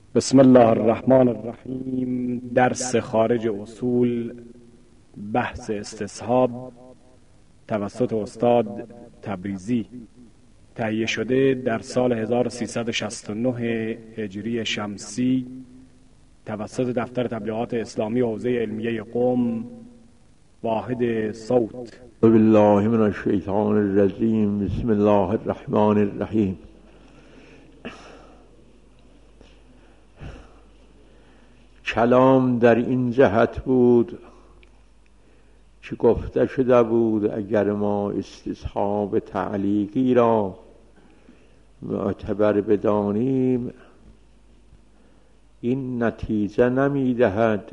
بسم الله الرحمن الرحیم. درس خارج اصول، بحث استصحاب توسط استاد تبریزی، تهیه شده در سال 1369 هجری شمسی توسط دفتر تبلیغات اسلامی حوزه علمیه قم، واحد صوت. بالله من الشیطان الرجیم. بسم الله الرحمن الرحیم. کلام در این جهت بود که گفته شده بود اگر ما استصحاب تعلیقی را معتبر بدانیم این نتیجه نمی دهد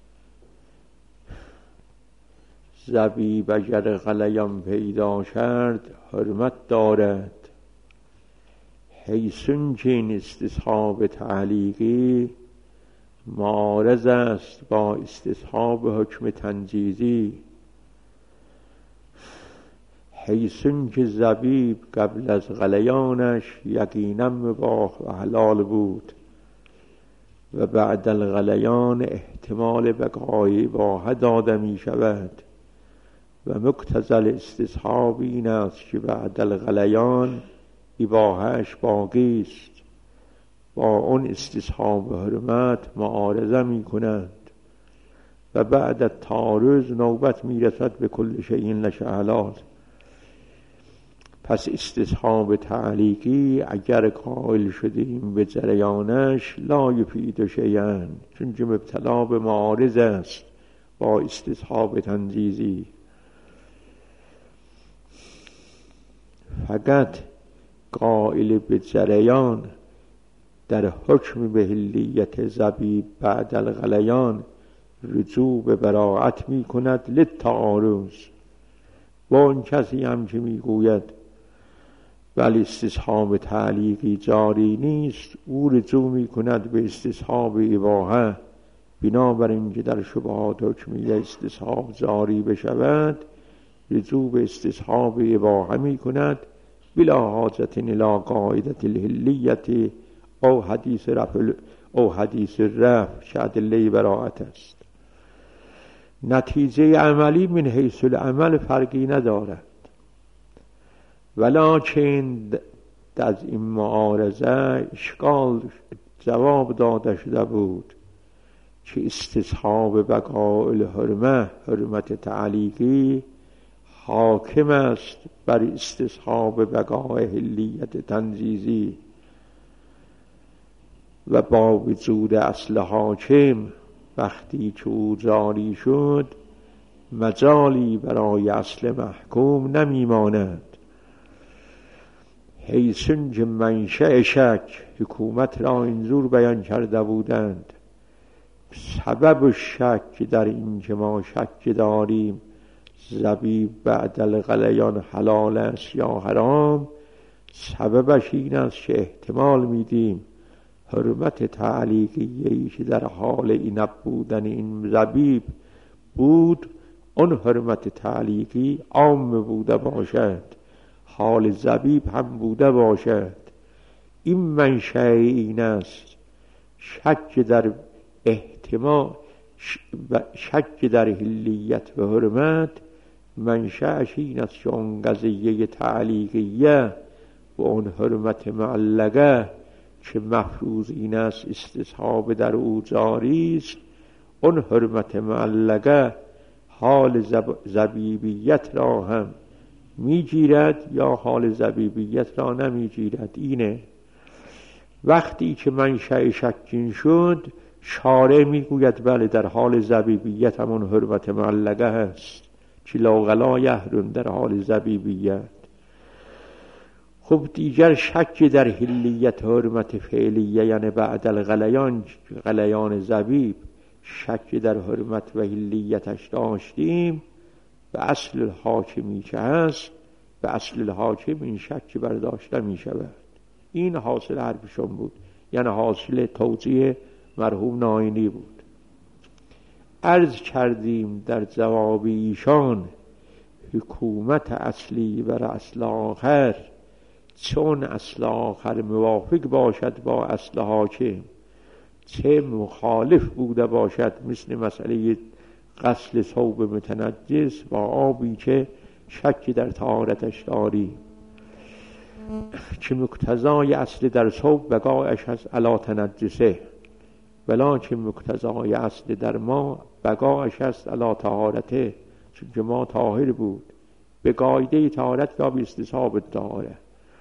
زبیب اگر غلیان پیدا کرد حرمت دارد، حیثون که این استصحاب تعلیقی معارض است با استصحاب حکم تنجیزی، حیثون که زبیب قبل از غلیانش یقینا مباح و حلال بود و بعد الغلیان احتمال بقای اباحه داده می شود و مقتضی الاستصحاب این است که بعد الغلیان اباحهش باقی است، با اون استصحاب حرمت معارضه می کنند و بعد التعارض نوبت می رسد به کل شیء نشه حلال. پس استصحاب تعلیقی اگر قائل شدیم به جریانش لا یفید شیئا، چون که مبتلا به معارض است با استصحاب تنجیزی. فقط قائل به جریان در حکم به حلیت زبیب بعد الغلیان رجوع به براءت می کند للتعارض. و اون کسی هم که می گوید ولی استصحاب تعلیقی جاری نیست، او رجوع می کند به استصحاب اباحه، بنابراین که در شبهات حکمیه استصحاب جاری بشود رجوع به استصحاب اباحه می کند بلا حاجت الی قاعده الحلیت او حدیث رفع که ادله براءت است. نتیجه عملی من حیث العمل فرقی ندارد، ولکن از این معارضه اشکال جواب داده شده بود که استصحاب بقاء الحرمه، حرمت تعلیقی، حاکم است بر استصحاب بقاء حلیت تنجیزی و با وجود اصل حاکم وقتی که او جاری شد مجالی برای اصل محکوم نمی ماند، حیثون که منشأ شک حکومت را اینجور بیان کرده بودند. سبب شک در این که ما شک داریم زبیب بعد الغلیان حلال است یا حرام، سببش این است که احتمال میدیم حرمت تعلیقیه‌ای که در حال اینب بودن این زبیب بود اون حرمت تعلیقی عام بوده باشد، حال زبیب هم بوده باشد. این منشأ این است. شک در احتمال، شک در حلیت و حرمت منشأش این است که اون قضیه تعلیقیه و اون حرمت معلقه که مفروض این است استصحاب در او جاری است، اون حرمت معلقه حال زبیبیت را هم میگیرد یا حال زبیبیت را نمیگیرد. اینه وقتی که منشأ شکین شد شارع میگوید بله در حال زبیبیت همون حرمت معلقه هست که لا غلا یحرم در حال زبیبیت. خب دیگر شک در حلیت حرمت فعلیه یعنی بعد الغلیان، غلیان زبیب، شک در حرمت و حلیتش داشتیم به اصل الحاکمی که هست، به اصل الحاکم این شک برداشته می شود. این حاصل حرفشون بود، یعنی حاصل توجیه مرحوم ناینی بود. عرض کردیم در جواب ایشان حکومت اصلی بر اصل آخر چون اصل آخر موافق باشد با اصل حاکم چه مخالف بوده باشد، مثل مسئله غسل ثوب متنجس با آبی که شک در طهارتش داری، که مقتضای اصل در ثوب بقایش هست علی تنجسه، ولی که مقتضای اصل در ما بقایش هست علی طهارته، چون که ما طاهر بود به قاعده طهارت یا به استصحاب طهاره.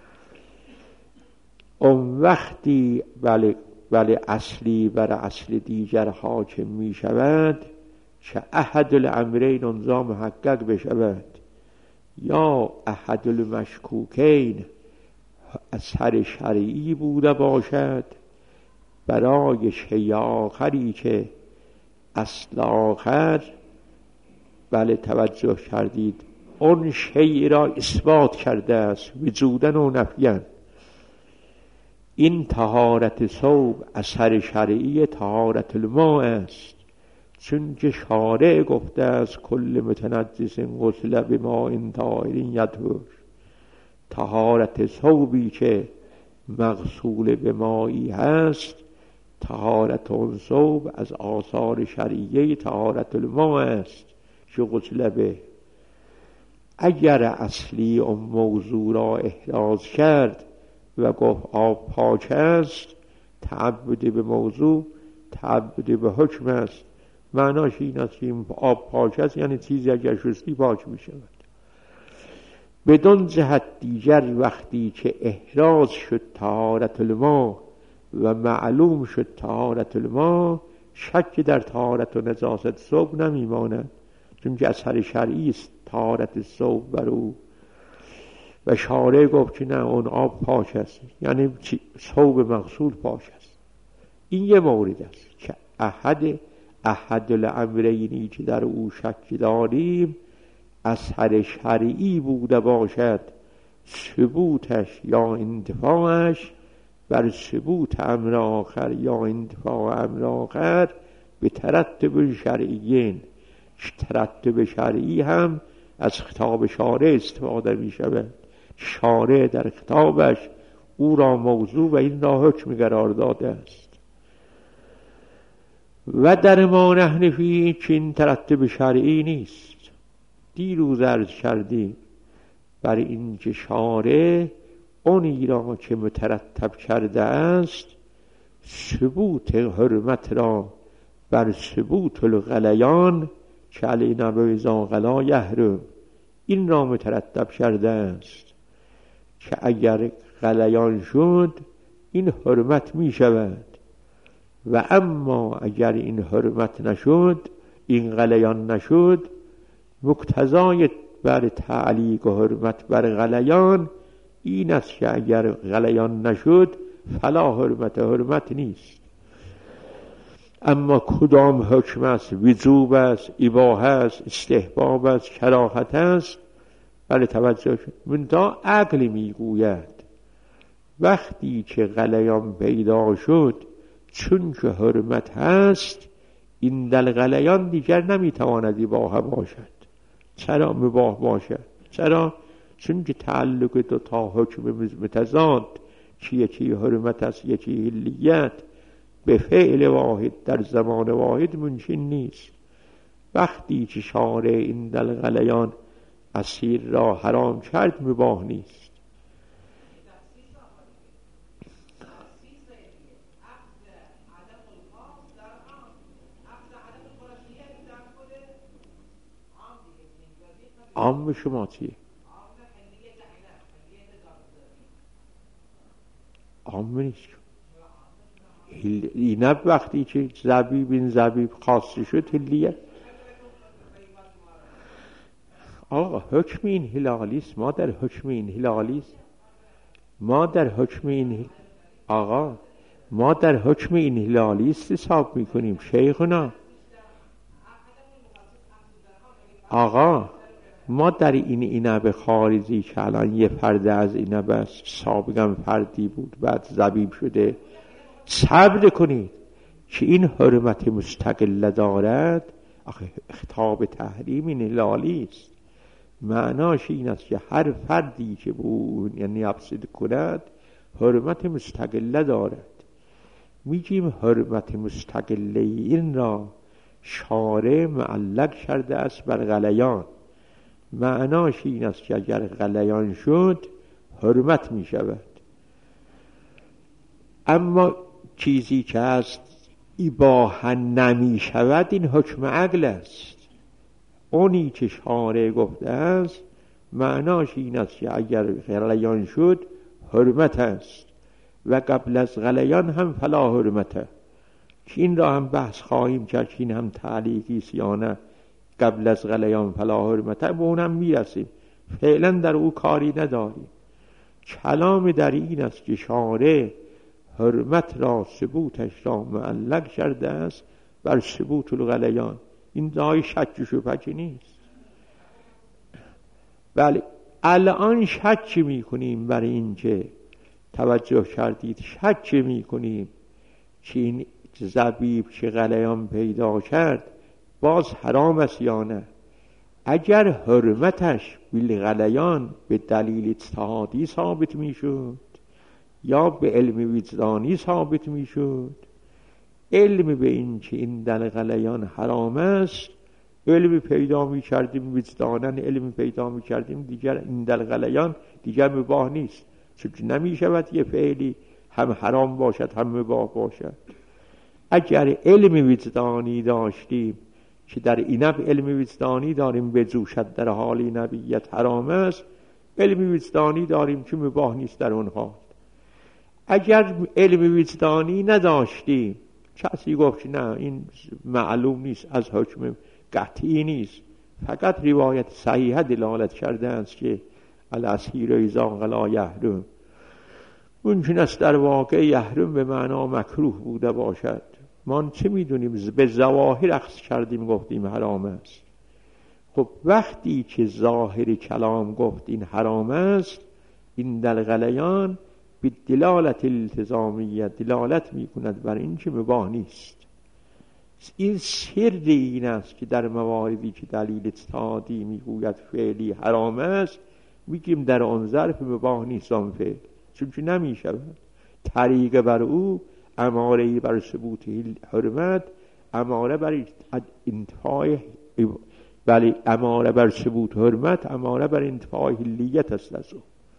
اون وقتی بله اصلی بر اصل دیگر حاکم می شود که احد الامرین اونجا محقق بشود، یا احد المشکوکین اثر شرعی بوده باشد برای شیء آخری که اصل آخر بله توجه کردید اون شیء را اثبات کرده است وجودن و نفیان. این طهارت ثوب اثر شرعی طهارت الماء است، چون که شارع گفته است کل متنجس غسل بماء طاهر یطهر. طهارت ثوبی که مغسول به مایی هست، طهارت اون ثوب از آثار شرعیه طهارت الماء است که غسل به. اگر اصلی اون موضوع را احراز کرد و گفت آب پاک است، تعبد به موضوع تعبد به حکم است. معناش این است که آب پاک است یعنی چیزی اگر شستی پاک می شود. بدون جهت دیگر وقتی که احراز شد طهارت الماء و معلوم شد طهارت الماء، شک در طهارت و نجاست ثوب نمی ماند، چون که اثر شرعی است طهارت ثوب بر او. و شارع گفت که نه اون آب پاک است یعنی ثوب مغسول پاک است. این یه مورد است که احد الامرینی که در او شک داریم اثر شرعی بوده باشد، ثبوتش یا انتفاعش بر ثبوت امر آخر یا انتفاع امر آخر به ترتب شرعیین. ترتب شرعی هم از خطاب شارع استفاده می شود. شارع در خطابش او را موضوع و این را حکم قرار داده است. و در ما نحن فیه که این ترتب شرعی نیست. دیروز عرض کردیم بر این که شارع اونی را که مترتب کرده است ثبوت حرمت را بر ثبوت الغلیان که علینا بویزا غلا یحرم، این را مترتب کرده است که اگر غلیان شد این حرمت می شود، و اما اگر این حرمت نشد، این غلیان نشد، مقتضای بر تعلیق و حرمت بر غلیان این است که اگر غلیان نشد فلا حرمت نیست. اما کدام حکم است؟ وجوب است، اباحه است، استحباب است، کراهت است؟ بله توجه شد. منتها عقل میگوید وقتی که غلیان پیدا شد چون که حرمت هست، این دل غلیان دیگر نمیتواند اباحه باشد. چرا مباح باشد؟ چرا؟ چون که تعلق دو تا حکم متضاد که یکی حرمت است یکی حلیت به فعل واحد در زمان واحد ممکن نیست. وقتی که شارع این دل غلیان اسیر را حرام کرد مباح نیست. عام شما چیه؟ عام نیست. اینب وقتی که زبیب خاص شد حلیه. آقا حکم این هلالیست، ما در حکم این هلالیست، ما در حکم این آقا ما در حکم این هلالیست حساب میکنیم شیخنا. آقا ما در این اینب خارجی که الان یه پرده از اینب است، سابقا پردی بود بعد زبیب شده، صبر کنید که این حرمت مستقل دارد. آخه خطاب تحریم این هلالی است، معناش این است که هر فردی که به اون یعنی افسد کند حرمت مستقل دارد. میگیم حرمت مستقله این را شارع معلق کرده است بر غلیان. معناش این است که اگر غلیان شد حرمت می شود. اما چیزی که است اباحه نمی شود این حکم عقل است. اونی که شارع گفته است معناش این است که اگر غلیان شد حرمت است و قبل از غلیان هم فلا حرمته. این را هم بحث خواهیم کرد که این هم تعلیقی است یا نه. قبل از غلیان فلا حرمته به اونم میرسیم، فعلا در او کاری نداریم. کلام در این است که شارع حرمت را ثبوتش را معلق کرده است بر ثبوت الغلیان. این دای شک و شبهه نیست. بله الان شک میکنیم بر این که توجه کردید، شک میکنیم که این زبیب که غلیان پیدا کرد باز حرام است یا نه. اگر حرمتش بالغلیان به دلیل اجتهادی ثابت میشد یا به علم وجدانی ثابت میشد، علم به این که این در غلیان حرام است علم پیدا میکردیم، وجدانا علم پیدا میکردیم دیگر این در غلیان دیگر مباح نیست، چون نمیشود یه فعلی هم حرام باشد هم مباح باشد. اگر علم وجدانی داشتیم که در اینب علم وجدانی داریم بجوشد در حالی نبیت حرام است، علم وجدانی داریم که مباح نیست در اون حال. اگر علم وجدانی نداشتیم، کسی گفت نه این معلوم نیست، از حکم قطعی نیست، فقط روایت صحیحه دلالت کرده است که الاسیر اذا غلا یحرم، ممکن است در واقع یحرم به معنا مکروه بوده باشد. ما چه میدونیم؟ به ظواهر اخذ کردیم گفتیم حرام است. خب وقتی که ظاهر کلام گفت این حرام است، این در غلیان به دلالت التزامیه دلالت میکند بر این که مباح نیست. این سر این است که در مواردی که دلیل اجتهادی میگوید فعلی حرام است، میگیم در آن ظرف مباح نیست آن فعل، چون که نمیشود. طریق بر او اماره بر ثبوت حرمت، اماره بر انتفاع، بله اماره بر ثبوت حرمت، اماره بر انتفاع حلیت است از او.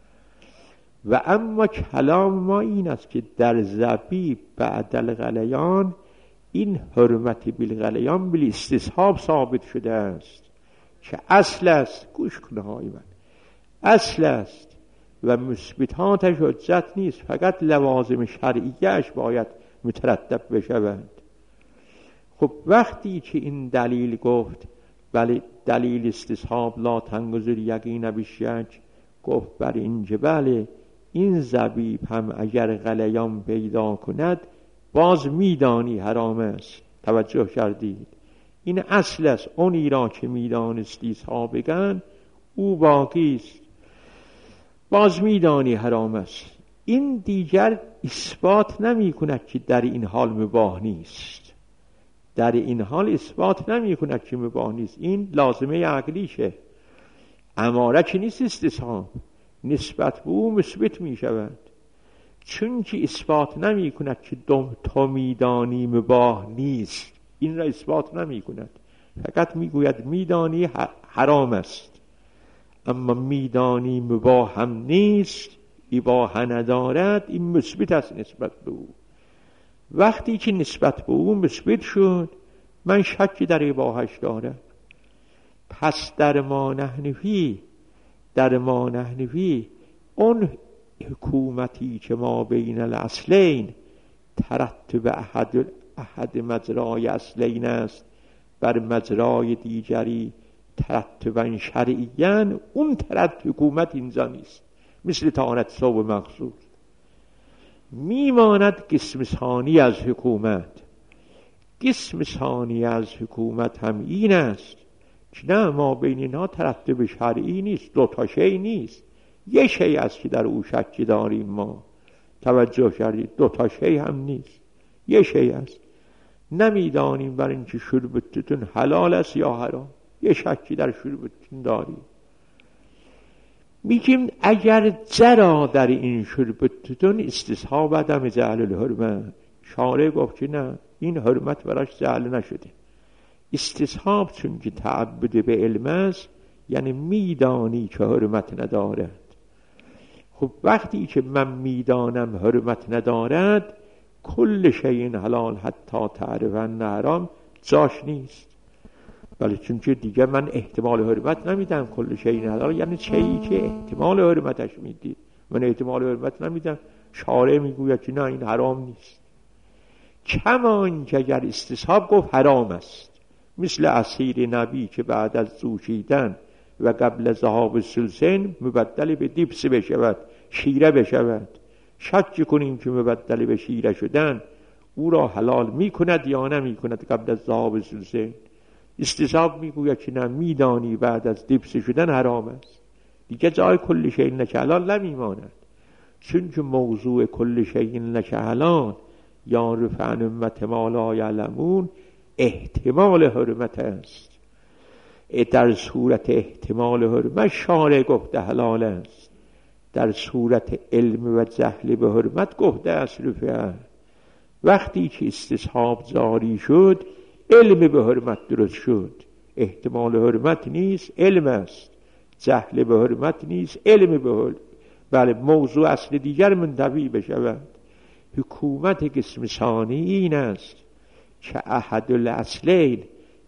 و اما کلام ما این است که در زبیب بعد الغلیان این حرمت بالغلیان بالاستصحاب ثابت شده است که اصل است. گوش کنه های من، اصل است و مثبتاتش حجت نیست، فقط لوازم شرعیهش باید مترتب بشوند. خب وقتی که این دلیل گفت بله دلیل استصحاب لا تنگذر یقین بالشک، گفت بر این که بله این زبیب هم اگر غلیان پیدا کند باز میدانی حرام است. توجه کردید؟ این اصل است. اونی را که میدانستی سابقا او باقی است، باز میدانی حرام است. این دیگر اثبات نمی کند که در این حال مباح نیست، در این حال اثبات نمی کند که مباح نیست. این لازمه عقلیشه، اماره که نیست استصحاب، نسبت به او مثبت می شود. چون که اثبات نمی کند که تو میدانی مباح نیست، این را اثبات نمی کند، فقط می گوید میدانی حرام است، اما میدانی مباح هم نیست، اباحه ندارد، این مثبت است نسبت به او. وقتی که نسبت به او مثبت شد، من شکی در اباحهش دارم. پس در ما نحنفی اون حکومتی که ما بین الاصلین ترتب احد مجرای اصلین است بر مجرای دیگری ترتبا شرعیاً، اون ترتب حکومت اینجا نیست، مثل طهارت ثوب مخصوص. میماند قسم ثانی از حکومت. قسم ثانی از حکومت هم این است که نه، ما بین اینها ترتب شرعی نیست، دو تا شی نیست، یه شی است که در او شک داریم ما. توجه کردید؟ دو تا شی هم نیست، یه شی است. نمیدانیم بر این که شرب توتون حلال است یا حرام، یه شکی در شرب توتون داریم. میگیم اگر جرا در این شرب توتون استصحاب عدم جعل الحرمه، شارع گفت که نه، این حرمت براش جعل نشده. استصحاب چون که تعبد به علم است، یعنی میدانی که حرمت ندارد. خب وقتی که من میدانم حرمت ندارد، کل شیء حلال حتی تعرفن حرام جاش نیست. ولی چون که دیگه من احتمال حرمت نمیدم، کل شیء حلال یعنی چیزی که احتمال حرمتش میدی، من احتمال حرمت نمیدم. شارع میگوید که نه این حرام نیست. کما اینکه اگر استصحاب گفت حرام است، مثل عصیر نبی که بعد از جوشیدن و قبل ذهاب الثلثین مبدل به دیبس بشود، شیره بشود، شک کنیم که مبدل به شیره شدن او را حلال میکند یا نمیکند قبل از ذهاب الثلثین. استصحاب میگوید که نه، میدانی بعد از دیبس شدن حرام است، دیگه جای کل شیء لک حلال نمیماند. چون که موضوع کل شیء لک حلال یعرف عن امت ما لا یعلمون احتمال حرمت است. در صورت احتمال حرمت شارع گفته حلال است، در صورت علم و جهل به حرمت گفته است رفع. وقتی که استصحاب جاری شد، علم به حرمت درست شد. احتمال حرمت نیست، علم است. جهل به حرمت نیست، علم به حرمت. بله، موضوع اصل دیگر منتفی بشود. حکومت قسم ثانی این است که احد الاصلین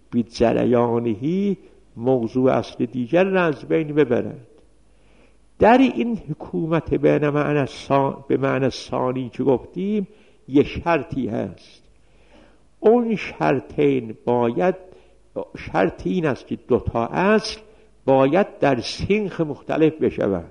بجریانه موضوع اصل دیگر را از بین ببرد. در این حکومت به معنی ثانی که گفتیم یه شرطی هست. اون شرطین باید، شرط این است که دوتا اصل باید در سنخ مختلف بشوند.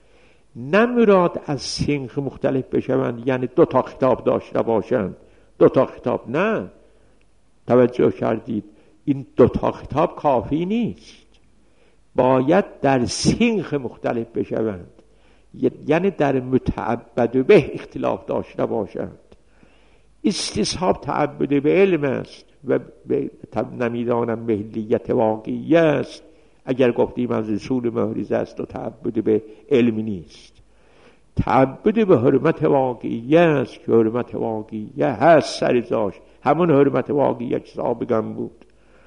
نمراد از سنخ مختلف بشوند یعنی دوتا خطاب داشته باشند. دوتا خطاب نه، توجه کردید، این دوتا خطاب کافی نیست، باید در سنخ مختلف بشوند، یعنی در متعبد به اختلاف داشته باشند. استصحاب تعبد به علم است و نمیدانم مهلیت واقعی است. اگر گفتیم از اصول محریز است و تعبد به علم نیست، تعبد به حرمت واقعی است که حرمت واقعی هست سر جاش، همون حرمت واقعی که سابقا بود.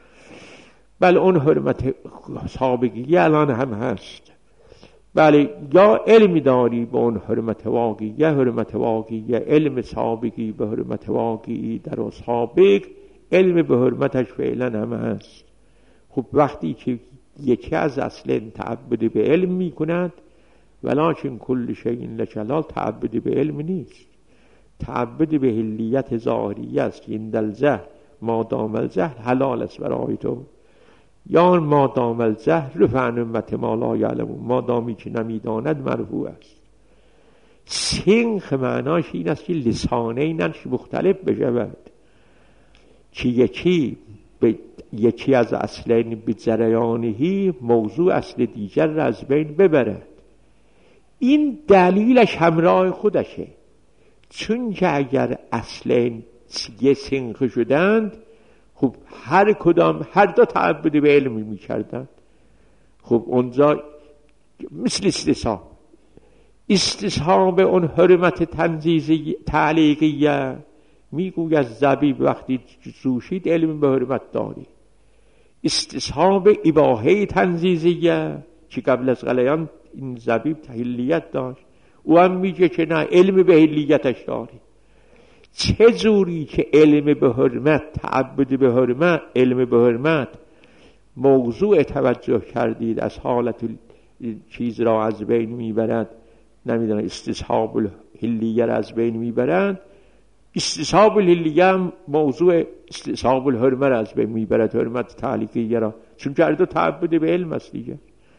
بله اون حرمت سابقی الان هم هست. بله، یا علمی داری به اون حرمت واقعی، حرمت واقعی، علم سابقی به حرمت واقعی در سابق، علم به حرمتش فعلا هم هست. خب وقتی که یکی از اصل تعبد به علم می کند، ولکن کل شیء لک حلال تعبد به علم نیست، تعبد به حلیت ظاهری است که این الجهل ما دام الجهل حلال است برای تو، یا ما دام الجهل رفع عن امت ما لا یعلمون، ما دامی که نمیداند مرفوع است. سنخ معناش این است که لسانینش مختلف بشود، که یکی از اصلین به جریانهی موضوع اصل دیگر را از بین ببرد. این دلیلش همراه خودشه، چون که اگر اصلین یه سنخ شدند، خب هر کدام هر دو تعبد به علم می کردند. خب اونجا مثل استصحاب اون حرمت تنزیزی تعلیقیه میگوید زبیب وقتی جوشید علم به حرمت داری. استصحاب اباحه تنزیزیه که قبل از غلیان این زبیب حلیت داشت، او هم میگه که نه، علم به حلیتش داری. چه جوری که علم به حرمت، تعبد به حرمت، علم به حرمت موضوع توجه کردید از حالت چیز را از بین میبرد، نمیدونم استصحاب الحلیه را از بین میبرند، استصحاب الحلیه موضوع استصحاب الحرمه را از بین میبرد، حرمت تعلیقیه را، چون که هر دو تعبد به علم است دیگه.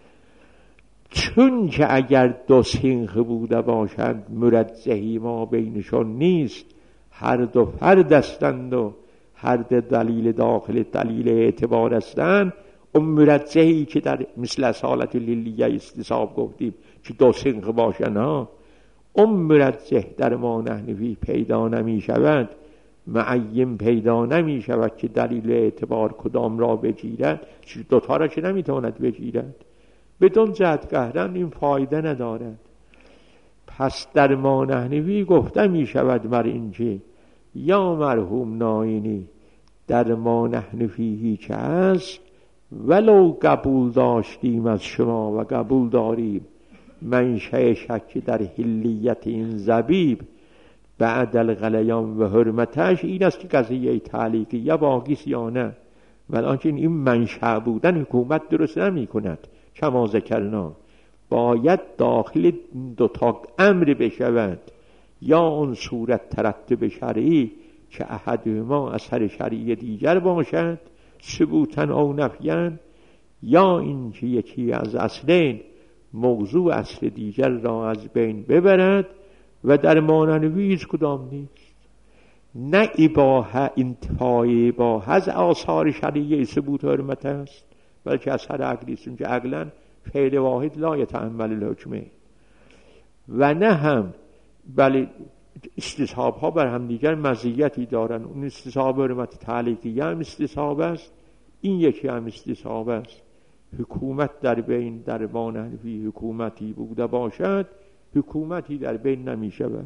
چون که اگر دو سنخ بوده باشند مرجحی ما بینشان نیست، هر دو فرد هستند و هر دو دلیل داخل دلیل اعتبار هستند، اون مرجحی که در مثل از حالت لیلیه استصحاب گفتیم که دو سنخ باشند ها، اون مرجح در ما نحنفی پیدا نمی شود، معین پیدا نمی شود که دلیل اعتبار کدام را بگیرد، دوتا را که نمی تواند بگیرد، بدون جهت قهرن این فایده ندارد. پس در ما نحنفی گفته می شود بر اینکه یا مرحوم ناینی در ما نحن فیهی که هست، ولو قبول داشتیم از شما و قبول داریم منشأ شک در حلیت این زبیب بعد الغلیان و حرمتش، این است که قضیه تعلیقی یا باقیست یا نه. ولکن این منشأ بودن حکومت درست نمی کند. کما ذکرنا باید داخل دو تا امر بشوند، یا اون صورت ترتب شرعی که احدهما اثر شرعی دیگر باشد ثبوتن او نفیان، یا این که یکی از اصلین موضوع اصل دیگر را از بین ببرد و در ماننویز کدام نیست. نه اباحه انتفاع اباحه از آثار شرعی ثبوت حرمت است، بلکه اثر عقلی است که عقلا فعل واحد لا یتحمل الحکمه، و نه هم بله استصحاب ها بر هم دیگر مزیتی دارن. اون استصحاب حرمت تعلیقی هم استصحاب است، این یکی هم استصحاب است. حکومت در بین در مانحنفی حکومتی بوده باشد، حکومتی در بین نمی شود.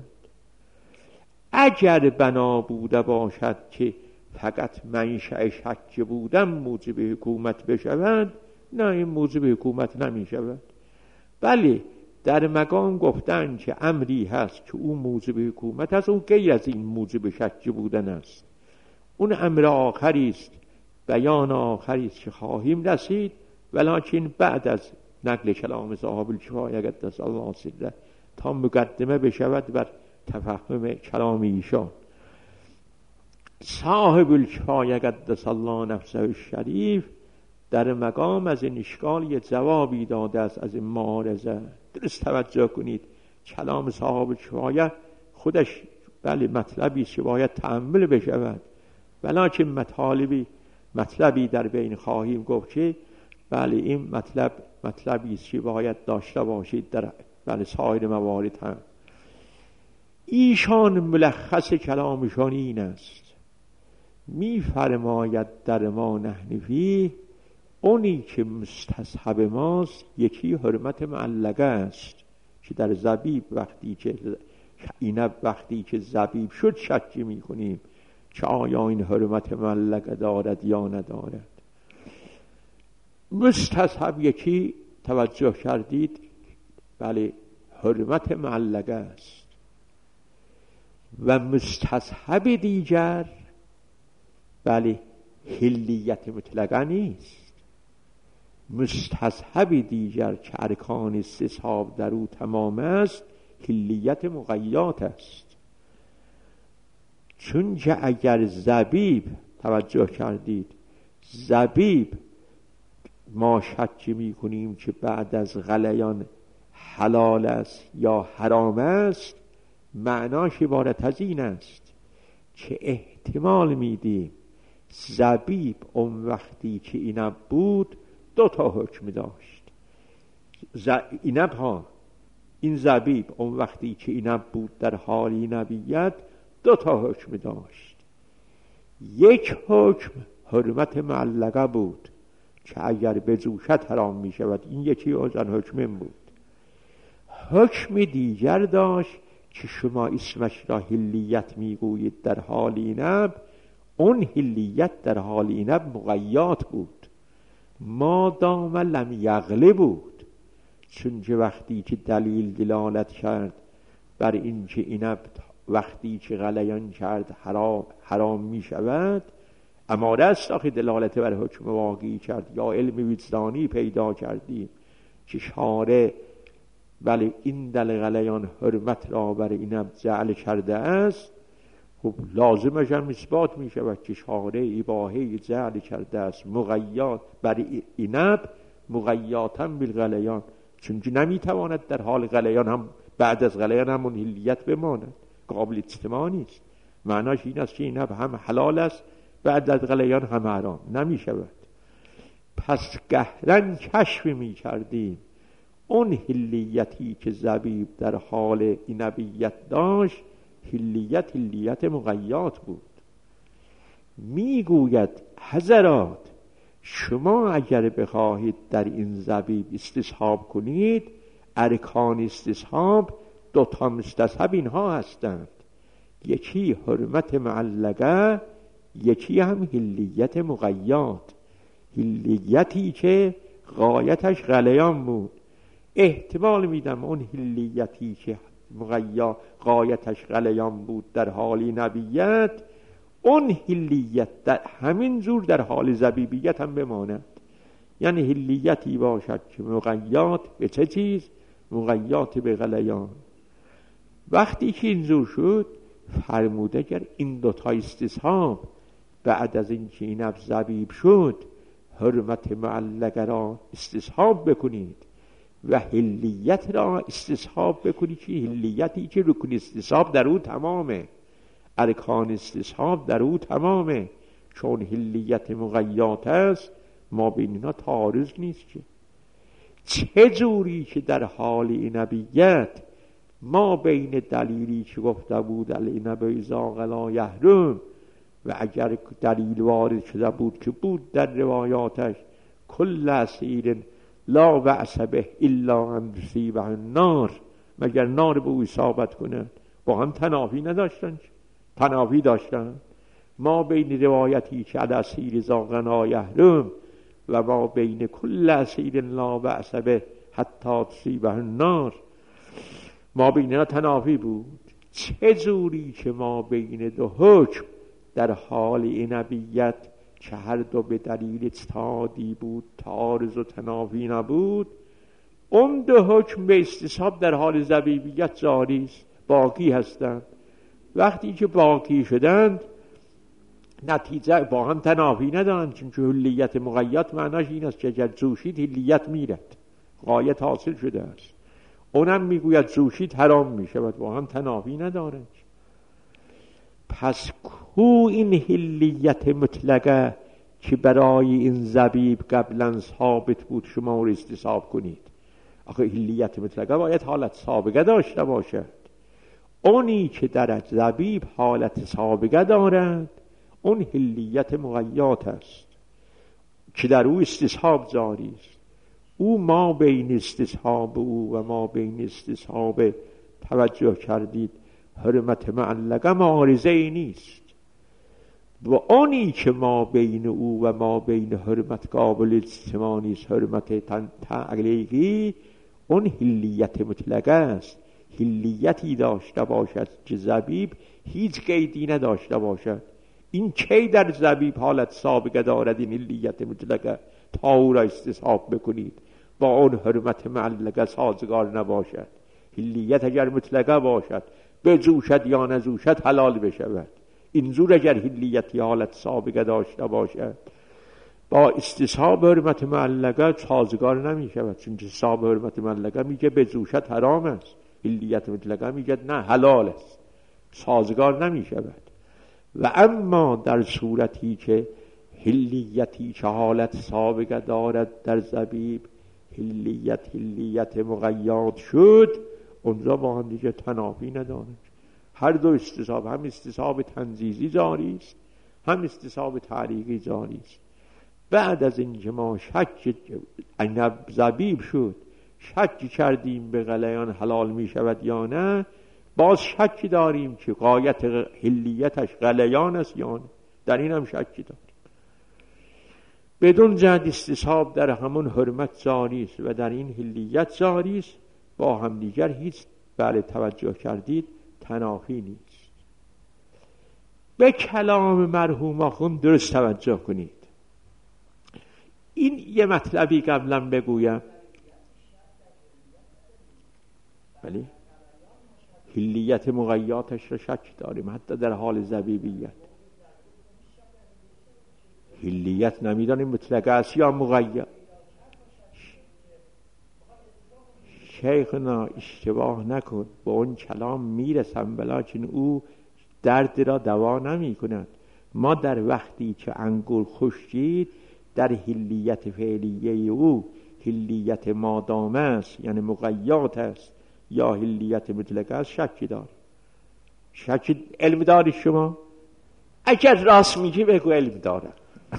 اگر بنا بوده باشد که فقط منشأ شک بودن موجب حکومت بشود، نه این موجب حکومت نمی شود. بله در مقام گفتن که امری هست که اون موجب حکومت هست، اون غیر از این موجب شک بودن است. اون امر آخری است، بیان آخری است که خواهیم رسید، ولکن بعد از نقل کلام صاحب الکفایه قدس الله سره تا مقدمه بشود بر تفهم کلام ایشان. صاحب الکفایه قدس الله نفسه الشریف در مقام از این اشکال یه جوابی داده است از این معارضه. درست توجه کنید، کلام صاحب الکفایه خودش بله مطلبی است که باید تأمل بشود، ولکن مطلبی در بین خواهیم گفت که بله این مطلبی است که باید داشته باشید در بله سایر موارد هم. ایشان ملخص کلامشان این است، می فرماید در ما نحن فیه، اونی که مستصحب ماست یکی حرمت معلقه است که در زبیب وقتی که زبیب شد شک می کنیم که آیا این حرمت معلقه دارد یا ندارد. مستصحب یکی توجه کردید بله حرمت معلقه است، و مستصحب دیگر بله حلیت مطلقه نیست. مستصحب دیگر که ارکان استصحاب در او تمام است، حلیت مقیات است. چون که اگر زبیب توجه کردید زبیب ما شک می کنیم که بعد از غلیان حلال است یا حرام است، معناش عبارت از این است که احتمال میدیم زبیب اون وقتی که اینب بود دو تا حکم داشت. این زبیب اون وقتی که اینب بود در حال اینبیت دو تا حکم داشت. یک حکم حرمت معلقه بود که اگر بجوشد حرام می شود، این یکی از آن حکم بود. حکم دیگر داشت که شما اسمش را حلیت می گویید در حال اینب، اون حلیت در حال اینب مقیات بود، ما دام لم یغلی بود. چون که وقتی که دلیل دلالت کرد بر این که اینب وقتی که غلیان کرد حرام می شود، اماره است آخه دلالت بر حکم واقعی کرد، یا علم وجدانی پیدا کردیم که شارع بله این دل غلیان حرمت را بر اینب جعل کرده است، خب لازمش هم اثبات می شود که شارع اباحه جعل کرده است مقیات بر اینب مقیاتا بالغلیان، چون که نمی تواند در حال غلیان هم بعد از غلیان همون حلیت بماند، قابل اجتماع نیست. معناش این است که اینب هم حلال است بعد از غلیان هم حرام نمی شود. پس گهرن کشف می کردیم اون حلیتی که زبیب در حال اینبیت داشت، حلیت مقیات بود. می گوید حضرات شما اگر بخواهید در این زبیب استصحاب کنید، ارکان استصحاب دو تا مستصحب اینها هستند، یکی حرمت معلقه، یکی هم حلیت مقیات. حلیتی که غایتش غلیان بود. احتمال میدم اون حلیتی که غایتش غلیان بود در حال نبیت، اون حلیت در همین جور در حال زبیبیت هم بماند. یعنی حلیتی باشد که مقیات به چه چیز؟ مقیات به غلیان. وقتی که اینجور شد فرموده گر این دوتا استصحاب بعد از این که این زبیب شد حرمت معلقه را استصحاب بکنید و حلیت را استصحاب بکنید، که حلیتی که رکن استصحاب در او تمامه، ارکان استصحاب در او تمامه، چون حلیت مقیات است ما بین اینا تعارض نیست. چه جوری که در حال نبیت ما بین دلیلی که گفته بود العنب اذا غلا یحرم و اگر دلیل وارد شده بود که بود در روایاتش کل اسیر لا بأس به الا ان تصیبه النار، مگر نار به او اصابت کنه، با هم تنافی نداشتن؟ تنافی داشتن. ما بین روایتی که الاسیر اذا غلا یحرم و ما بین کل اسیر لا بأس به حتی تصیبه النار، ما بین اینا تنافی بود. چه جوری که ما بین دو حکم در حال نبیت که هر دو به دلیل اجتهادی بود تعارض و تنافی نبود، اون دو حکم به استصحاب در حال زبیبیت جاری است، باقی هستند. وقتی که باقی شدند نتیجه با هم تنافی ندارند، چون حلیت مقیت معناش این است که اگر جوشید حلیت میرد، غایت حاصل شده است. اونم میگوید جوشید حرام میشود، با هم تنافی ندارند. پس کو این حلیت مطلقه که برای این زبیب قبلا ثابت بود شما رو استصحاب کنید؟ آخه حلیت مطلقه باید حالت سابقه داشته باشد. اونی که در زبیب حالت سابقه دارد اون حلیت مقیات است که در او استصحاب جاری است. او ما بین استصحاب او و ما بین استصحاب توجه کردید حرمت معلقه معارضه ای نیست، و آنی که ما بین او و ما بین حرمت قابل اجتماع نیست، حرمت تعلیقی، اون حلیت مطلقه است. حلیتی داشته باشد که زبیب هیچ قیدی نداشته باشد. این کی در زبیب حالت سابقه دارد این حلیت مطلقه تا او را استصحاب بکنید؟ با اون حرمت معلقه سازگار نباشد. حلیت اگر مطلقه باشد بجوشد یا نجوشد حلال بشود. اینجور اگر حلیتی حالت سابقه داشته باشد با استصحاب حرمت معلقه سازگار نمی شود، چون استصحاب حرمت معلقه میگه بجوشد حرام است، حلیت مطلقه میگه نه حلال است، سازگار نمی شود. و اما در صورتی که حلیتی که حالت سابقه دارد در زبیب حلیت مقیاد شد، اونجا با هم دیگه تنافی ندارد. هر دو استصحاب، هم استصحاب تنزیزی جاری است هم استصحاب تعلیقی جاری است. بعد از اینکه ما شک زبیب شد شک کردیم به غلیان حلال می شود یا نه، باز شک داریم که غایت حلیتش غلیان است یا نه، در این هم شک داریم. بدون جهت استصحاب در همون حرمت جاری است و در این حلیت جاری است، با هم دیگر هیچ بله توجه کردید تنافی نیست. به کلام مرحوم آخوند درست توجه کنید. این یه مطلبی قبلا بگویم، ولی حلیت مقیاتش را شک داریم حتی در حال زبیبیت. حلیت نمیدانیم مطلقه است یا مقید. شیخنا اشتباه نکن، با اون کلام میرسم بلکن او درد را دوا نمی کند. ما در وقتی که انگور خشکید در حلیت فعلیه او حلیت مادامه است یعنی مقیات است یا حلیت مطلقه است شکی داری. شک علم داری شما؟ اگر راست میگی بگو علم دارم.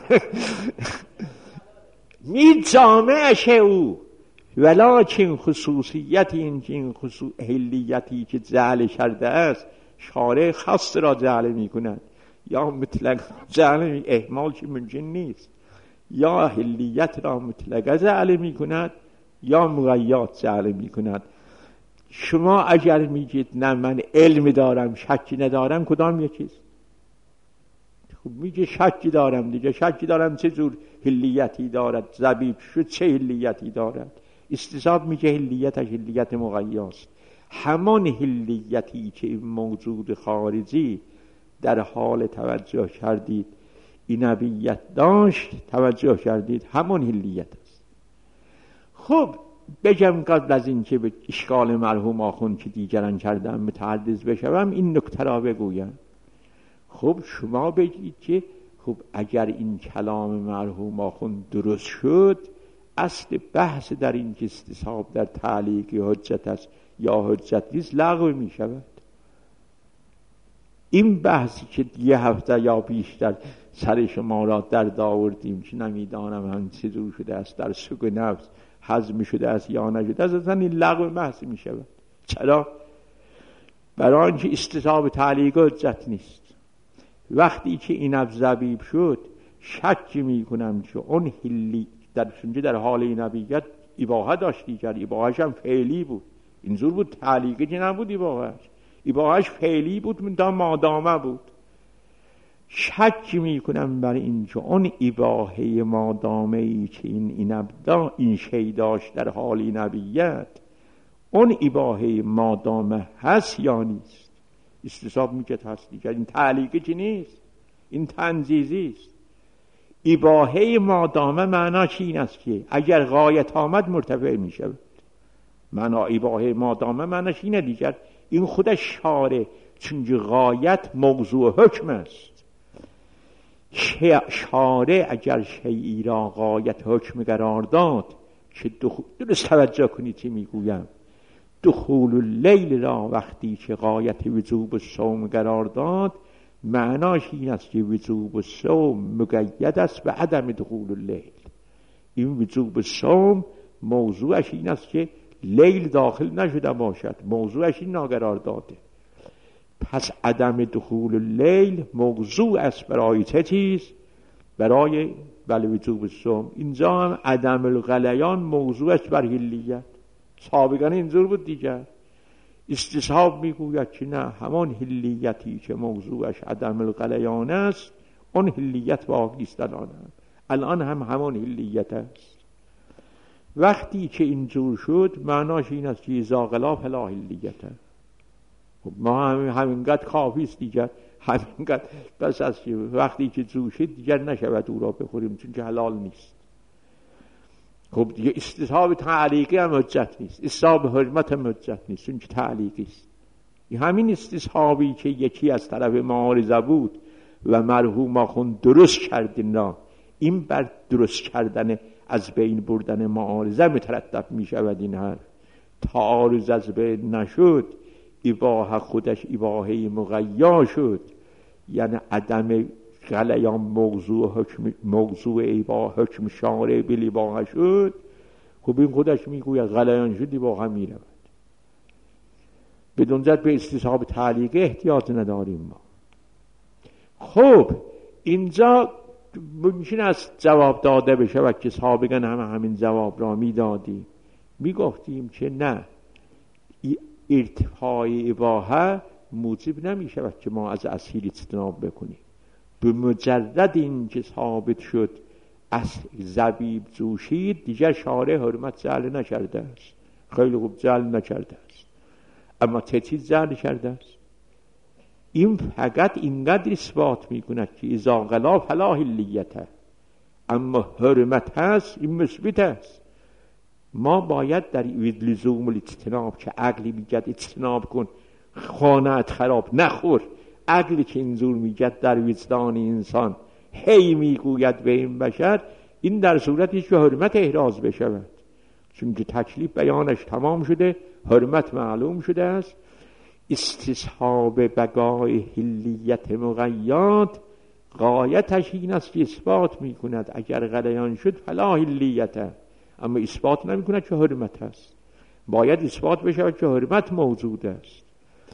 می جامعش او ولکن خصوصیت این حلیتی که جعل کرده است شارع خاص را جعل می کند یا مطلق جعل اهمال که ممکن نیست، یا حلیت را مطلق جعل می کند یا مقید جعل می کند. شما اگر میگید نه من علم دارم شکی ندارم، کدام یکیست؟ خب میگه شکی دارم دیگه، شکی دارم چه جور حلیتی دارد؟ زبیب شد چه حلیتی دارد؟ استصحاب میگه حلیتش حلیت مقیاست، همان حلیتی که این موجود خارجی در حال توجه کردید اینویت داشت، توجه کردید همون حلیت است. خب بگم قبل از این که به اشکال مرحوم آخوند که دیگران کردم متحدث بشوم، این نکته را بگویم. خب شما بگید که خب اگر این کلام مرحوم آخوند درست شد، اصل بحث در این که استصحاب در تعلیق حجت است یا حجت نیست لغو می شود. این بحثی که یه هفته یا بیشتر سر شما را در آوردیم که نمیدانم هم چه جور شده است، در سوگ نفس هضم شده است یا نشده است، اصلا این لغو محض می شود. چرا؟ برای اینکه استصحاب تعلیق حجت نیست. وقتی که این زبیب شد شک می کنم که اون حلی در حال نبیت اباحه داشت دیگر، اباحهش هم فعلی بود، اینجور بود تعلیقی که نبود، اباحهش فعلی بود من مادامه بود. شک می کنم بر این که اون اباحه مادامه ای که این شی داشت در حال نبیت، اون اباحه مادامه هست یا نیست. استصحاب میگه هست دیگر، این تعلیقی که نیست، این تنزیزی است. اباحه مادامه معناش این است که اگر غایت آمد مرتفع می شود. معنا اباحه مادامه معناش اینه دیگر، این خودش شارع، چون غایت موضوع حکم است. شارع اگر شیئی را غایت حکم قرار داد، که درست توجه کنید چی میگویم، دخول اللیل را وقتی که غایت وجوب الصوم قرار داد، معناش این است که وجوب الصوم مقید است به عدم دخول اللیل. این وجوب الصوم موضوعش این است که لیل داخل نشده باشد، موضوعش این قرار داده. پس عدم دخول اللیل موضوع است برای چه چیز؟ برای وجوب الصوم. اینجا هم عدم الغلیان موضوع است بر حلیت. سابقا اینجور بود دیگر. استصحاب میگوید که نه، همان حلیتی که موضوعش عدم الغلیان است، اون حلیت باقی است. الان هم همان حلیت است. وقتی که اینجور شد معناش این است که اذا غلا فلا حلیت است. ما همینقدر کافی است دیگر، همینقدر بس است که وقتی که جوشید دیگر نشود او را بخوریم، چون که حلال نیست. خب دیگه استصحاب تعلیقی هم حجت نیست، استصحاب حرمت هم حجت نیست، چون که تعلیقی است. همین استصحابی که یکی از طرف معارضه بود و مرحوم آخوند درست کردن، این بر درست کردن از بین بردن معارضه مترتب می شود. این حرف تعارض از بین نشد، اباحه خودش اباحه مغیا شد، یعنی عدم غلیان موضوع اباحه حکم شارع بل اباحه شد. خب این خودش میگوید غلیان شد، اباحه میرود. بدون ذات به استصحاب تعلیقی احتیاط نداریم ما. خب اینجا ممکن است جواب داده بشه و که سابقا همین جواب را میدادیم، میگفتیم که نه، ارتفاع اباحه موجب نمی شود که ما از اصیل اجتناب بکنیم. به مجرد این که ثابت شد از زبیب جوشید، دیگر شارع حرمت جعل نکرده است. خیلی خوب جعل نکرده است، اما چه چیز جعل کرده است؟ این فقط اینقدر اثبات می کند که اذا غلا فلا حلیت، اما حرمت هست، این مثبت است. ما باید در لزوم الاجتناب که عقلی میگد اجتناب کن خانه‌ات خراب نخور، عقلی که اینجور میگد در وجدان انسان هی میگوید به این بشر، این در صورتی که حرمت احراز بشود، چون که تکلیف بیانش تمام شده، حرمت معلوم شده است. استصحاب بقای حلیت مقید غایتش این است که اثبات میکند اگر غلیان شد فلا حلیت، اما اثبات نمی کند که حرمت هست. باید اثبات بشود که حرمت موجود است.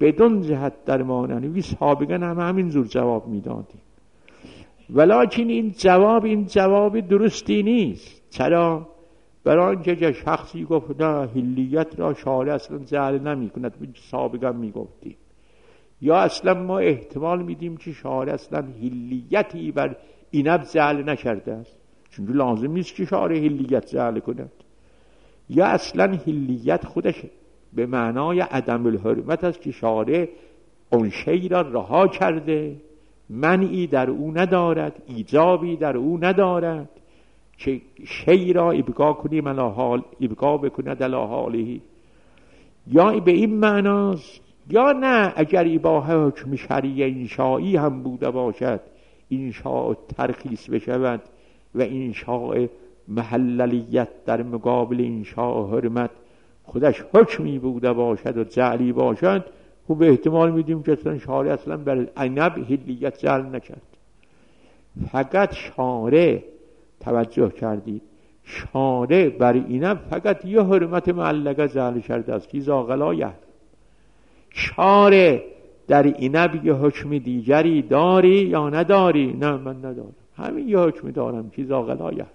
بدون جهت در مانند وی سابقا هم همین زور جواب میدادیم، ولیکن این جواب درستی نیست. چرا؟ برای اینکه شخصی گفت نه حلیت را شارع اصلا جعل نمی کند، سابقا می گفتیم، یا اصلا ما احتمال میدیم که شارع اصلا حلیتی بر عنب جعل نکرده است، چون لازم نیست که شارع حلیت جعل کند، یا اصلا حلیت خودش به معنای عدم الحرمت است که شارع اون شی را رها کرده، منعی در او ندارد، ایجابی در او ندارد که شی را ابقا کنیم ابقا بکند علی حاله، یا به این معناست، یا نه اگر اباحه حکم شرعی انشایی هم بوده باشد، انشاء ترخیص بشود و انشاء محللیت در مقابل انشاء حرمت خودش حکمی بوده باشد و جعلی باشد، خب به احتمال میدیم که اصلا شارع اصلا بر عنب حلیت جعل نکرد. فقط شارع، توجه کردید، شارع بر عنب فقط یه حرمت معلقه جعل کرده است که زاغلایه. شارع در عنب یه حکم دیگری داری یا نداری؟ نه من ندارم، همین یه حکم دارم که زاغلایه.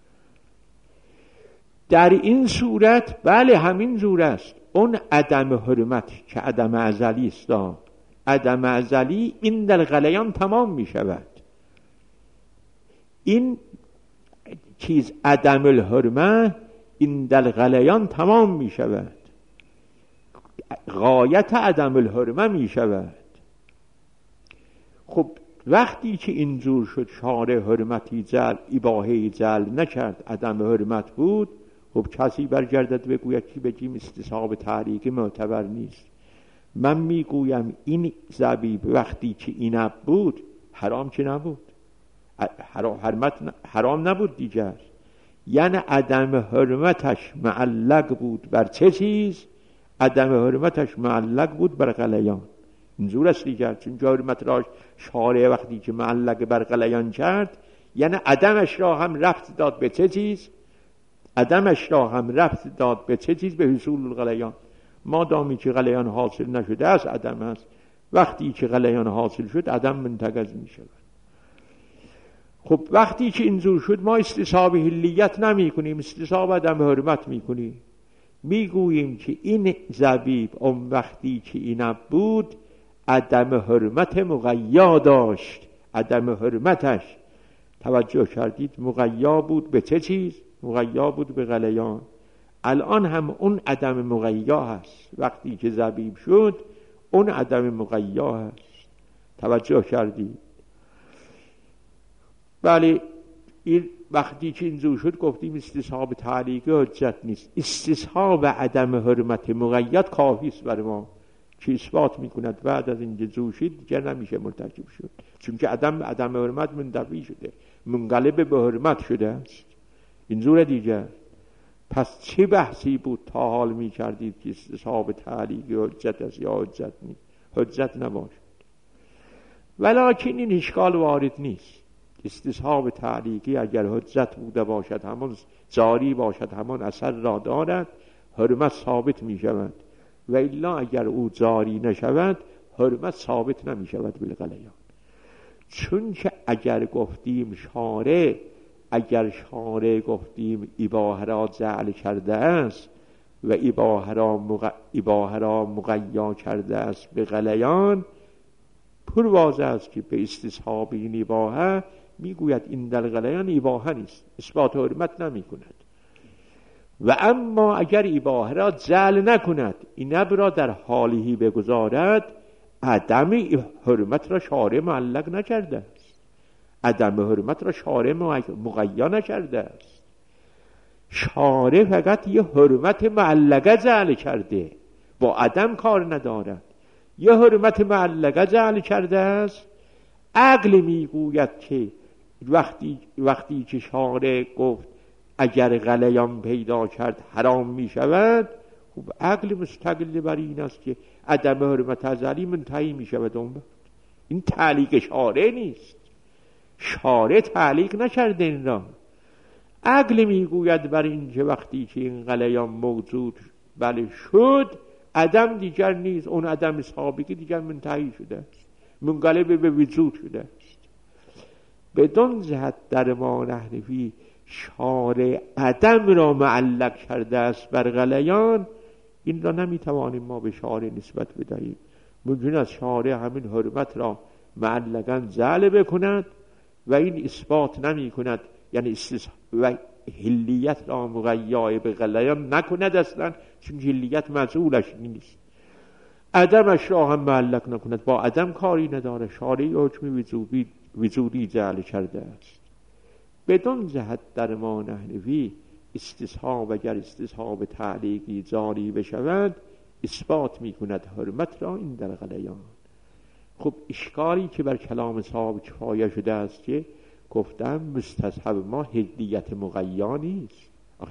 در این صورت بله همین جور است. اون عدم حرمت که عدم ازلی است، عدم ازلی این در غلیان تمام می شود. این چیز عدم الحرمه این در غلیان تمام می شود، غایت عدم الحرمه می شود. خب وقتی که اینجور شد شارع حرمتی جعل اباحه جعل نکرد، عدم حرمت بود، خب کسی برگردد بگوید که بگیم استصحاب تعلیقی معتبر نیست. من میگویم این زبیب وقتی که عنب بود حرام که نبود، حرام نبود دیگر، یعنی عدم حرمتش معلق بود بر چه چیز؟ عدم حرمتش معلق بود بر غلیان. اینجور است دیگر، چون حرمت را شارع وقتی که معلق بر غلیان کرد، یعنی عدمش را هم رفت داد به چه چیز؟ عدمش را هم رفت داد به چه چیز؟ به حصول الغلیان. مادامی که غلیان حاصل نشده است عدم است، وقتی که غلیان حاصل شد عدم منتقض می شود. خب وقتی که اینجور شد ما استصحاب حلیت نمی کنیم، استصحاب عدم حرمت می کنیم. می گوییم که این زبیب اون وقتی که عنب بود عدم حرمت مغیا داشت، عدم حرمتش، توجه کردید، مغیا بود به چه چیز؟ مغیا بود به غلیان. الان هم اون عدم مغیا هست، وقتی که زبیب شد اون عدم مغیا هست. توجه کردید؟ بله این وقتی که اینجور شد گفتیم استصحاب تعلیقی حجت نیست، استصحاب عدم حرمت مقید کافی است برای ما که اثبات میکند بعد از اینکه زوشید دیگر نمیشه مرتکب شد، چون که عدم حرمت منتفی شده، منقلب به حرمت شده است. اینجور دیگر پس چه بحثی بود تا حال میکردید که استصحاب تعلیقی حجت است یا حجت نیست؟ حجت نباشد. ولیکن این اشکال وارد نیست. استصحاب تعلیقی اگر حجت بوده باشد، همان جاری باشد، همان اثر را دارد، حرمت ثابت می شود، و الا اگر او جاری نشود حرمت ثابت نمی شود بالغلیان. چون که اگر گفتیم شارع گفتیم اباحه را جعل کرده است و اباحه را مغیا کرده است به غلیان، پر واضح است که به استصحاب این اباحه میگوید این در غلیان اباحه نیست، اثبات حرمت نمی کند. و اما اگر اباحه را جعل نکند، عنب را در حالی بگذارد، عدم حرمت را شارع معلق نکرده است، عدم حرمت را شارع مغیا نکرده است. شارع فقط یه حرمت معلقه جعل کرده، با عدم کار ندارد، یه حرمت معلقه جعل کرده است. عقل میگوید که وقتی که شارع گفت اگر غلیان پیدا کرد حرام می شود، خب عقل مستقل بر این است که عدم حرمت ازلی منتهی می شود. این تعلیق شارع نیست، شارع تعلیق نکرده این را. عقل میگوید بر این که وقتی که این غلیان موجود بله شد، عدم دیگر نیست، اون عدم سابقی دیگر منتهی شده است، منقلب به وجود شده است. بدون جهت در ما نحنفی شارع عدم را معلق کرده است بر غلیان، این را نمیتوانیم ما به شارع نسبت بدهیم. ممکن است شارع همین حرمت را معلقاً جعل بکند و این اثبات نمی کند، یعنی و حلیت را مغیای به غلیان نکند اصلا، چون حلیت مجعولش نیست. عدمش را هم معلق نکند، با عدم کاری نداره، شارع حکم وجودی جعل کرده است. بدون جهت در ما نحنفی استصحاب اگر استصحاب تعلیقی جاری بشود اثبات می کند حرمت را این در غلیان. خب اشکالی که بر کلام صاحب کفایه شده است که گفتم مستصحب ما حلیت مغیا نیست.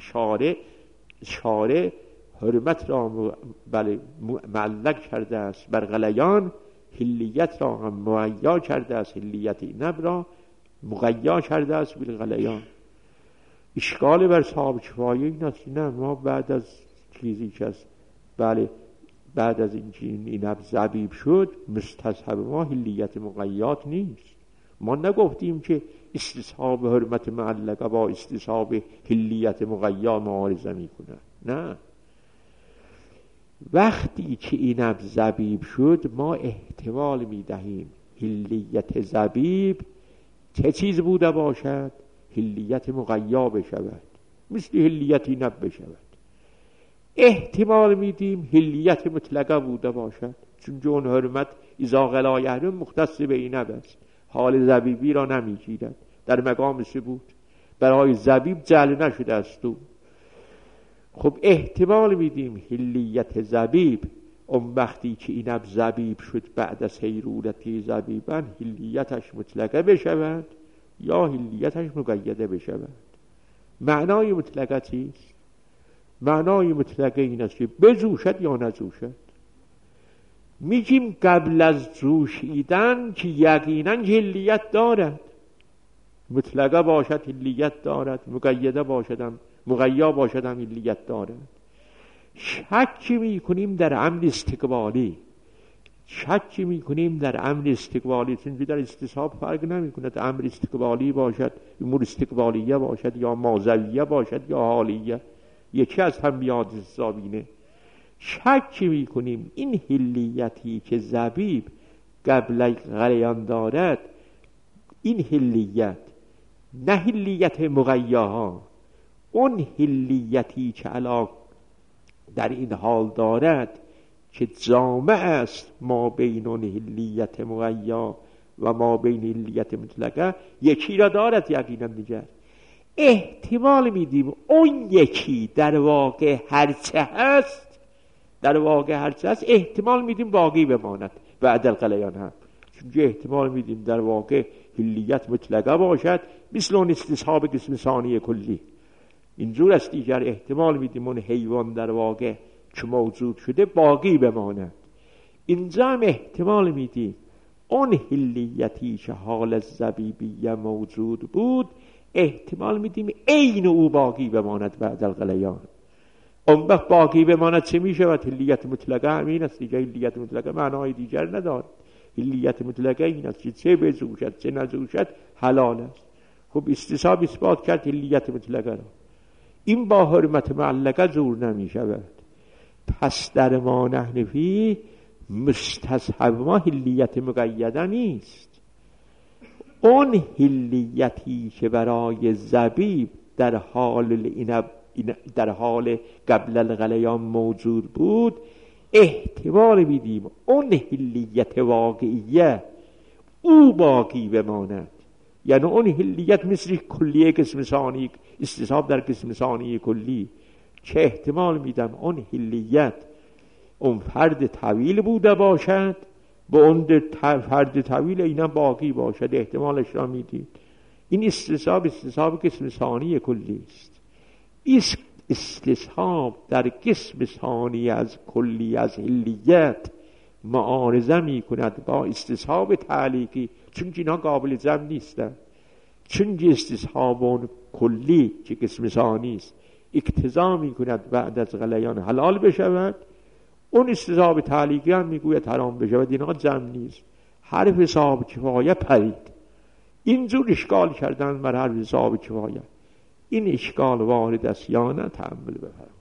شارع حرمت را بله معلق کرده است بر غلیان، حلیت را هم مغیا کرده است، حلیت اینب را مغیا کرده است بالغلیان. اشکال بر صاحب کفایه این است نه ما بعد از چیزی که است بله بعد از اینکه اینب زبیب شد مستصحب ما حلیت مغیات نیست. ما نگفتیم که استصحاب حرمت معلقه با استصحاب حلیت مغیا معارضه می کنند، نه. وقتی که اینب زبیب شد ما احتمال می دهیم حلیت زبیب چه چیز بوده باشد؟ حلیت مغیا بشود، مثل حلیت اینب بشود. احتمال میدیم حلیت مطلقه بوده باشد، چون جون حرمت اذا غلا یحرم مختص به اینب است، حال زبیبی را نمیگیرد، در مقام ثبوت برای زبیب جعل نشده است. خب احتمال میدیم حلیت زبیب اون وقتی که اینب زبیب شد بعد از حیرولتی زبیبن حلیتش مطلقه بشود یا حلیتش مقیده بشود. معنای مطلقه چیست؟ معنای مطلقه این است که بجوشد یا نجوشد. میگیم قبل از جوشیدن که یقینا حلیت دارد، مطلقه باشد حلیت دارد، مقیده باشدم مغیا باشدم حلیت دارد. شک میکنیم در امر استقبالی، شک میکنیم در امر استقبالی، چون در استصحاب فرق نمیکند امر استقبالی باشد، امور استقبالیه باشد یا ماضویه باشد یا حالیه، یکی از هم بیاد زابینه. شک میکنیم این حلیتی که زبیب قبل غلیان دارد، این حلیت نه حلیت مغیاها، اون حلیتی که علاق در این حال دارد که جامع است ما بین اون حلیت مغیا و ما بین حلیت مطلقه، یکی را دارد یقینا دیگر. احتمال میدیم اون یکی در واقع هرچه هست، در واقع هرچه هست احتمال میدیم باقی بماند بعد الغلیان هم، چون احتمال میدیم در واقع حلیت مطلقه باشد مثل اون استصحاب قسم ثانی کلی. اینجور است دیگر احتمال میدیم اون حیوان در واقع که موجود شده باقی بماند. اینجا هم احتمال میدیم اون حلیتی که حال الزبیبیه موجود بود احتمال میدیم عین او باقی بماند بعد الغلیان. اون وقت باقی بماند چه میشه؟ و حلیت مطلقه همین است دیگر. حلیت مطلقه معنای دیگر ندارد. حلیت مطلقه این است که چه بجوشد چه نجوشد حلال است. خب استصحاب اثبات کرد حلیت مطلقه را، این با حرمت معلقه جور نمی شود. پس در ما نحنفی مستصحب ما حلیت مقیده نیست. اون حلیتی که برای زبیب در حال قبل الغلیان موجود بود احتمال میدیم اون حلیت واقعیه او باقی بماند، یعنی اون حلیت مثل کلیه قسم ثانی استصحاب در قسم ثانی کلی که احتمال میدم اون حلیت اون فرد طویل بوده باشد با اون فرد طویل اینا باقی باشد، احتمالش را میدید. این استصحاب قسم ثانی کلی است. استصحاب در قسم ثانی از کلی از حلیت معارضه می کند با استصحاب تعلیقی، چون اینا قابل جمع نیستند. چون استصحاب کلی که قسم ثانی است اقتضا می کند بعد از غلیان حلال بشود، اون استثاب تعلیقی هم میگوید حرام بشود، اینا جمع نیست. حرف حساب کفایه پرید. اینجور اشکال کردن بر حرف حساب کفایه. این اشکال وارد است یا نه؟ تأمل بفرمایید.